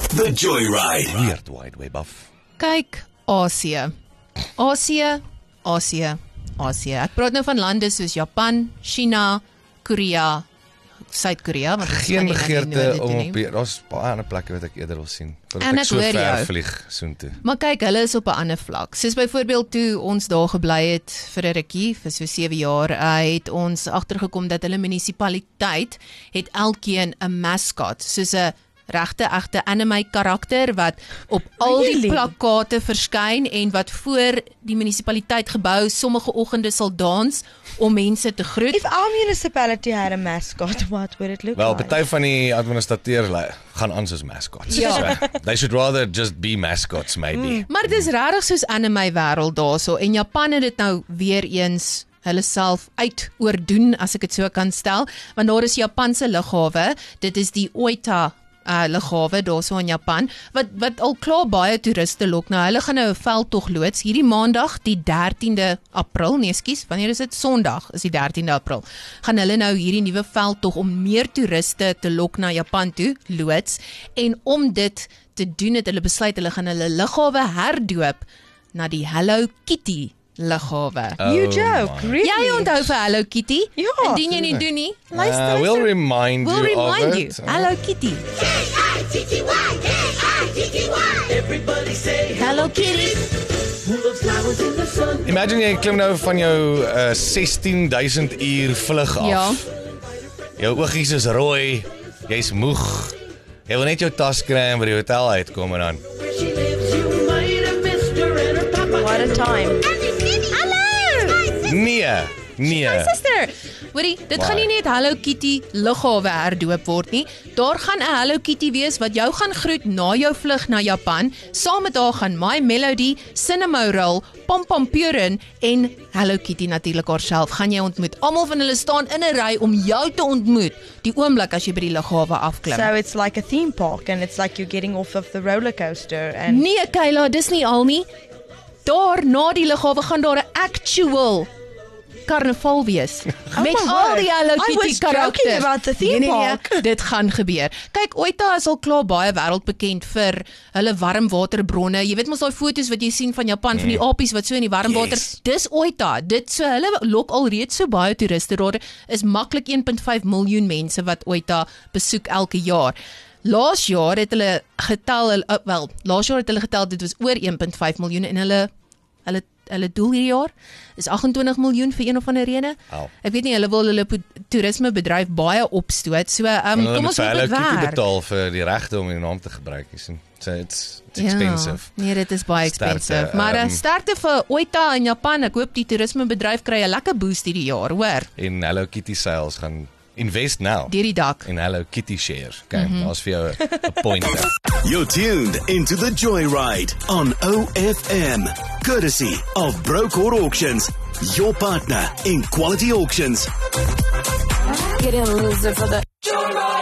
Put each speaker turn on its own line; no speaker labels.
The Joyride.
Weird Wide Web af.
Kyk, Asië. Asië. Ek praat nou van lande soos Japan, China, Korea, Suid-Korea, want
Geen begeerte om op hier, daar's baie ander plekke wat ek eerder wil sien.
En
Voordat ek
ek
so
hoor
ver
jou.
vlieg soontoe.
Maar kyk, hulle is op 'n ander vlak. Soos byvoorbeeld toe ons daar gebly het vir 'n rukkie, vir so 7 jaar, het ons agtergekom dat hulle munisipaliteit het elkeen 'n mascot, soos 'n regte egte anime karakter wat op al die
Really?
plakkate verskyn en wat voor die munisipaliteit gebou sommige oggende sal dans om mense te groet.
If our municipality had a mascot, what would it look
Wel,
like?
party van die administrateurs gaan aan soos mascots.
Ja.
So, they should rather just be mascots maybe.
Maar dit is regtig soos anime wêreld daarso en Japan het dit nou weer eens hulle self uit oordoen, as ek dit so kan stel, want daar is Japanse lughawe, dit is die Oita lughawe daarso in Japan, wat al klaar baie toeriste lok. Nou hulle gaan nou 'n veldtog loods hierdie maandag die 13de April, nee skus, wanneer is dit? Sondag is die 13de April. Gaan hulle nou hierdie nuwe veldtog om meer toeriste te lok na Japan toe loods en om dit te doen het hulle besluit hulle gaan hulle lughawe herdoop na die Hello Kitty lughawe.
You joke, really?
Jy onthou vir Hello Kitty?
Ja.
Indien jy nie doen nie, luister.
We'll remind
We'll
you of
remind you.
it.
Hello Kitty.
Everybody say
Hello Kitty.
who loves flowers in the sun.
Imagine jy klim nou van jou 16.000 uur vlug af.
Ja.
Jou oogies is rooi, jy's moeg. Jy wil net jou tas kry en by die hotel uitkom en dan
Where she lives, you might have missed her and her papa.
What a time.
Nee.
Suster, hoorie, dit
Why?
gaan nie net Hello Kitty lughawe herdoop word nie. Daar gaan 'n Hello Kitty wees wat jou gaan groet na jou vlug na Japan. Saam met haar gaan My Melody, Cinnamoroll, Pom Pom Purin en Hello Kitty natuurlik haarself gaan jy ontmoet. Almal van hulle staan in 'n ry om jou te ontmoet die oomblik as jy by die lughawe afklim.
So it's like a theme park and it's like you're getting off of the roller coaster and
Nee, Kayla, dis nie al nie. Daar na die lughawe gaan daar 'n actual karnaval wees. Met
my
al
word.
die Hello
I
Kitty
was joking
karakters.
about the theme park.
Dit gaan gebeur. Kyk, Oita is al klaar baie wêreldbekend vir hulle warmwaterbronne. Jy weet mos daai foto's wat jy sien van Japan van die apies wat so in die warmwater.
Yes.
Dis Oita. Dit so hulle lok al reeds so baie toeriste. Daar is maklik 1.5 miljoen mense wat Oita besoek elke jaar. Laas jaar het hulle getel, laas jaar het hulle getel dit was oor 1.5 miljoen en hulle doel hierdie jaar is 28 miljoen vir een of ander rede.
Au.
Ek weet nie, hulle wil hulle toerismebedryf baie opstoot. So
En hulle
kom
moet
ons
vir
hoop
Hello
dit
Kitty
werk.
betaal vir die regte om die naam te gebruik. So it's expensive.
Ja, nee, dit is baie
Sterkte,
expensive. Maar sterkte vir Oita in Japan. Ek hoop die toerismebedryf kry 'n lekker boost hierdie jaar, hoor.
En Hello Kitty sales gaan invest now
Deur die dak.
in Hello Kitty shares. Okay, daar's vir jou 'n point daar.
You're tuned into the Joyride on OFM. Courtesy of Brokeout Auctions, your partner in quality auctions.
Get in, loser, for the Joyride.